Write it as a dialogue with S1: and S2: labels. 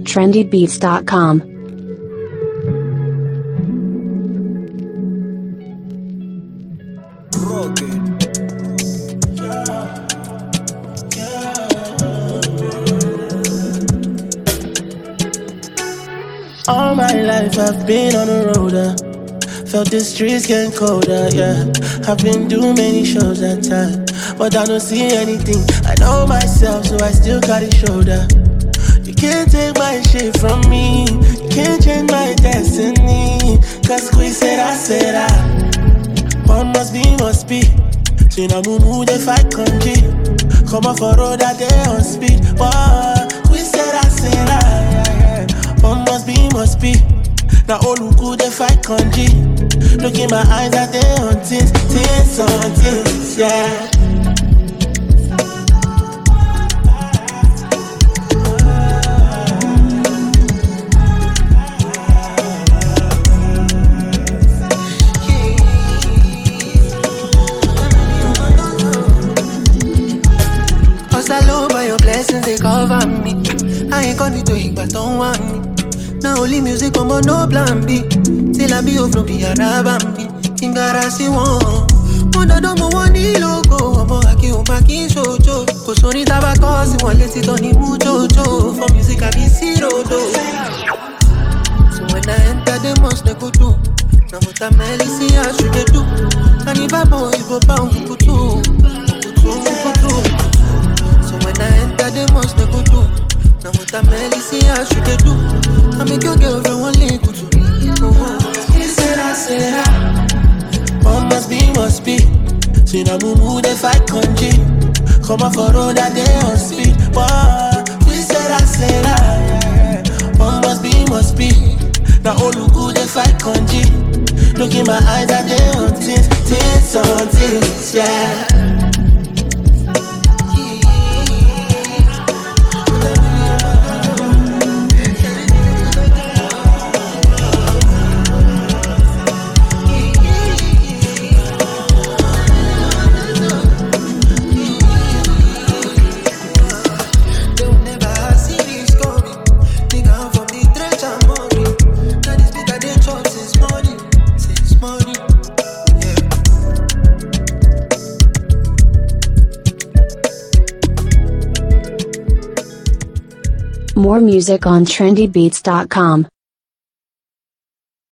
S1: trendybeats.com.
S2: All my life I've been on the road, felt the streets getting colder, yeah. I've been doing many shows and time, but I don't see anything. I know myself, so I still got a shoulder. You can't take my shit from me, you can't change my destiny. Cause we said I said I, one must be. See now mumu they fight country, come off a road that they on speed. Wow, we said I said I, one must be. Now all who could they fight country. Look in my eyes that they on things on things, yeah.
S3: Cause I love by your blessings, they cover me. I ain't gonna do it, but don't want me. Now only music, come on, no plan B. Till I be over, be a rabambi. Kingara si won. Wanda domo wani logo. Omo haki o maki shoujo. Kosoni tabako si wan leti toni mujojo. For music I be zero do. So when I enter the mosque they go do. Now what I'm see I should do. And if I bow, you go bow, you go do. So when I enter the mosque they go do. Now what I'm see I should do. I make your girlfriend link to me.
S2: He said I, one must be. See now mumu they fight country, come off a road that they on speed. Wow, he said I, one must be. Now all who good they fight country. Look in my eyes that they on things on things, yeah.
S1: More music on trendybeats.com.